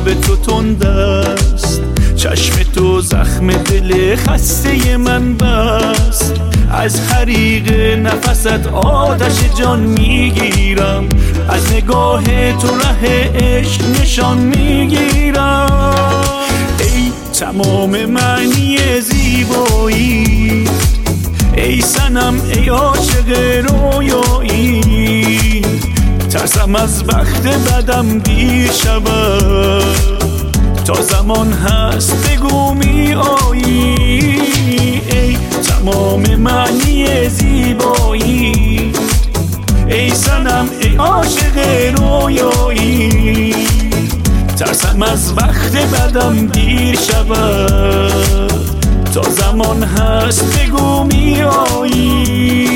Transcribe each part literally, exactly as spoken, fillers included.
خواب تو تند است، چشم تو زخم دل خسته من بست. از حریق نفست آتش جان میگیرم، از نگاه تو ره عشق نشان میگیرم. ای تمام معنی زیبایی، ای صنم ای عاشق رویایی. ترسم از بخت بدم دیر شود، تا زمان هست بگو می آیی. ای تمام معنی زیبایی، ای صنم ای عاشق رویایی. ترسم از بخت بدم دیر شود، تا زمان هست بگو می آیی.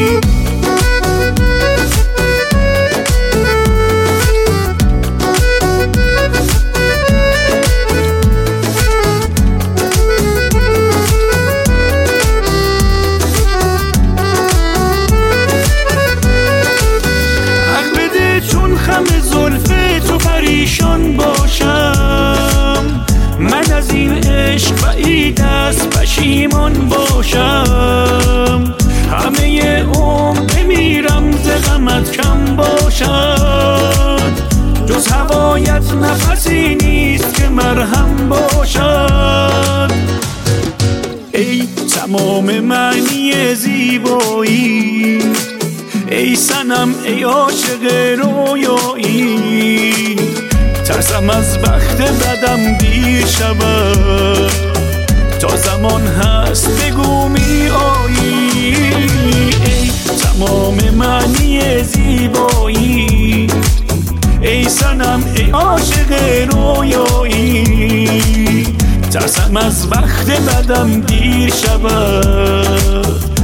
خم زلف تو پریشان باشم، من از این عشق بعید است پشیمان باشم. همه عمر بمیرم ز غمت کم باشد، جز هوایت نفسی نیست که مرهم باشد. ای تمام معنی زیبایی، ای صنم ای عاشق رویایی. ترسم از بخت بدم دیر شود، تا زمان هست بگو می آیی. ای تمام معنی زیبایی، ای صنم ای عاشق رویایی. ترسم از بخت بدم دیر شود،